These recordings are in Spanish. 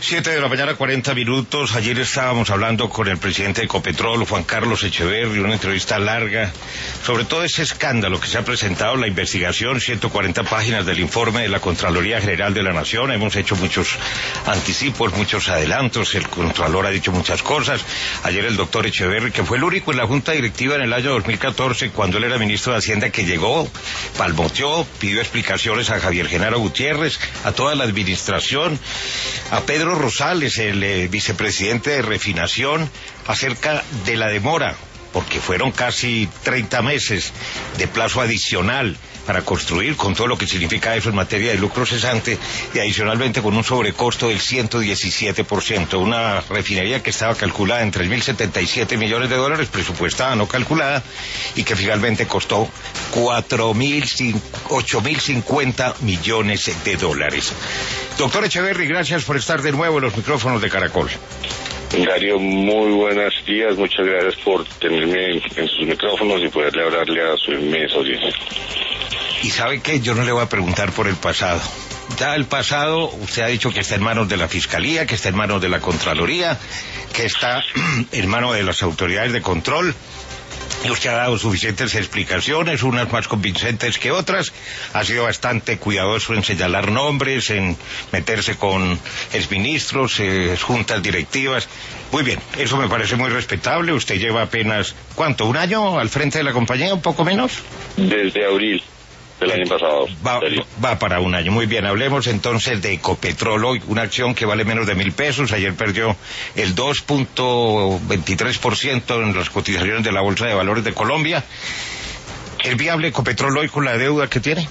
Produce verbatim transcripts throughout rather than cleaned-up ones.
Siete de la mañana, cuarenta minutos. Ayer estábamos hablando con el presidente de Ecopetrol, Juan Carlos Echeverri, una entrevista larga sobre todo ese escándalo que se ha presentado, la investigación, ciento cuarenta páginas del informe de la Contraloría General de la Nación. Hemos hecho muchos anticipos, muchos adelantos, el Contralor ha dicho muchas cosas. Ayer el doctor Echeverri, que fue el único en la Junta Directiva en el año dos mil catorce, cuando él era ministro de Hacienda, que llegó, palmoteó, pidió explicaciones a Javier Genaro Gutiérrez, a toda la administración, a Pedro Rosales, el eh, vicepresidente de Refinación, acerca de la demora, porque fueron casi treinta meses de plazo adicional para construir, con todo lo que significa eso en materia de lucro cesante, y adicionalmente con un sobrecosto del ciento diecisiete por ciento, una refinería que estaba calculada en tres mil setenta y siete millones de dólares, presupuestada, no calculada, y que finalmente costó cuatro mil, ocho mil cincuenta millones de dólares. Doctor Echeverri, gracias por estar de nuevo en los micrófonos de Caracol. Darío, muy buenos días, muchas gracias por tenerme en sus micrófonos y poderle hablarle a su inmensa audiencia. Y sabe que yo no le voy a preguntar por el pasado. Ya el pasado, usted ha dicho que está en manos de la Fiscalía, que está en manos de la Contraloría, que está en manos de las autoridades de control. Y usted ha dado suficientes explicaciones, unas más convincentes que otras. Ha sido bastante cuidadoso en señalar nombres, en meterse con exministros, eh, juntas directivas. Muy bien, eso me parece muy respetable. Usted lleva apenas, ¿cuánto? ¿Un año al frente de la compañía? ¿Un poco menos? Desde abril del año pasado. Va, va para un año. Muy bien, hablemos entonces de Ecopetrol hoy, una acción que vale menos de mil pesos. Ayer perdió el dos punto veintitrés por ciento en las cotizaciones de la Bolsa de Valores de Colombia. ¿Es viable Ecopetrol hoy con la deuda que tiene?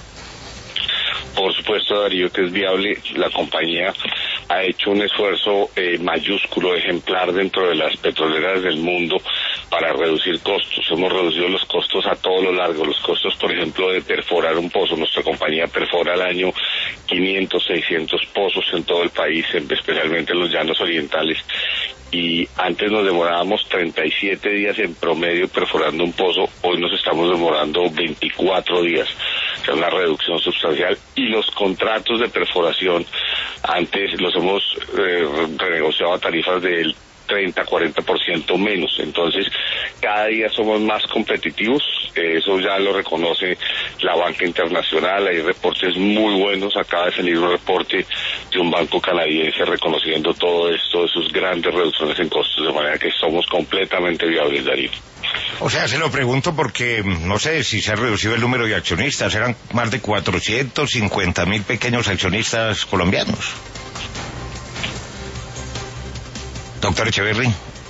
Por supuesto, Darío, que es viable. La compañía ha hecho un esfuerzo eh, mayúsculo, ejemplar dentro de las petroleras del mundo para reducir costos. Hemos reducido los costos a todo lo largo. Los costos, por ejemplo, de perforar un pozo. Nuestra compañía perfora al año quinientos, seiscientos pozos en todo el país, especialmente en los llanos orientales. Y antes nos demorábamos treinta y siete días en promedio perforando un pozo, hoy nos estamos demorando veinticuatro días, o sea, una reducción sustancial. Y los contratos de perforación, antes los hemos eh, renegociado a tarifas del treinta, cuarenta por ciento menos. Entonces, cada día somos más competitivos. Eh, eso ya lo reconoce la banca internacional. Hay reportes muy buenos. Acaba de salir un reporte de un banco canadiense reconociendo todo esto, sus grandes reducciones en costos, de manera que somos completamente viables, Darío. O sea, se lo pregunto porque no sé si se ha reducido el número de accionistas. Eran más de cuatrocientos cincuenta mil pequeños accionistas colombianos. Doctor Echeverri,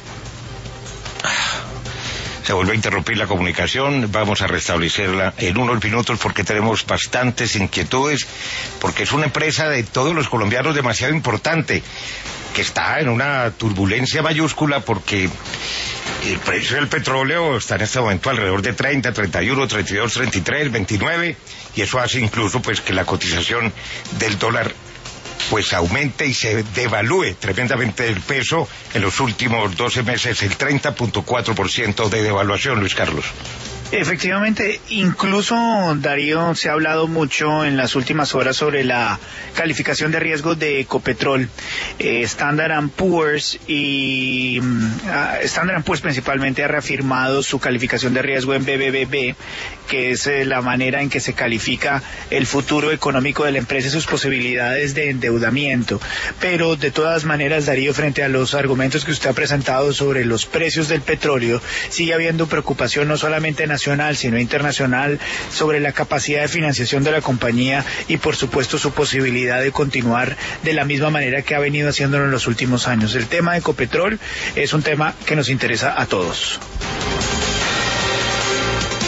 se volvió a interrumpir la comunicación, vamos a restablecerla en unos minutos porque tenemos bastantes inquietudes, porque es una empresa de todos los colombianos demasiado importante, que está en una turbulencia mayúscula porque el precio del petróleo está en este momento alrededor de treinta, treinta y uno, treinta y dos, treinta y tres, veintinueve, y eso hace incluso pues que la cotización del dólar pues aumente y se devalúe tremendamente el peso en los últimos doce meses, el treinta punto cuatro por ciento de devaluación, Luis Carlos. Efectivamente, incluso, Darío, se ha hablado mucho en las últimas horas sobre la calificación de riesgo de Ecopetrol. Eh, Standard and Poor's y uh, Standard and Poor's principalmente ha reafirmado su calificación de riesgo en B B B B, que es eh, la manera en que se califica el futuro económico de la empresa y sus posibilidades de endeudamiento. Pero de todas maneras, Darío, frente a los argumentos que usted ha presentado sobre los precios del petróleo, sigue habiendo preocupación no solamente nacional, sino internacional, sobre la capacidad de financiación de la compañía y por supuesto su posibilidad de continuar de la misma manera que ha venido haciéndolo en los últimos años. El tema de Ecopetrol es un tema que nos interesa a todos.